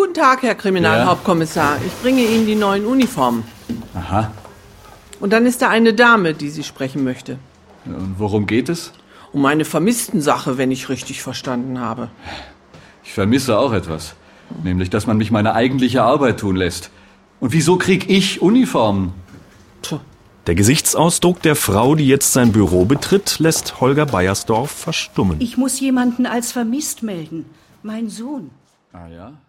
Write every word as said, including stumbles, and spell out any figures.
Guten Tag, Herr Kriminalhauptkommissar. Ich bringe Ihnen die neuen Uniformen. Aha. Und dann ist da eine Dame, die Sie sprechen möchte. Und worum geht es? Um eine Vermisstensache, wenn ich richtig verstanden habe. Ich vermisse auch etwas. Nämlich, dass man mich meine eigentliche Arbeit tun lässt. Und wieso krieg ich Uniformen? Puh. Der Gesichtsausdruck der Frau, die jetzt sein Büro betritt, lässt Holger Beiersdorf verstummen. Ich muss jemanden als vermisst melden. Mein Sohn. Ah ja?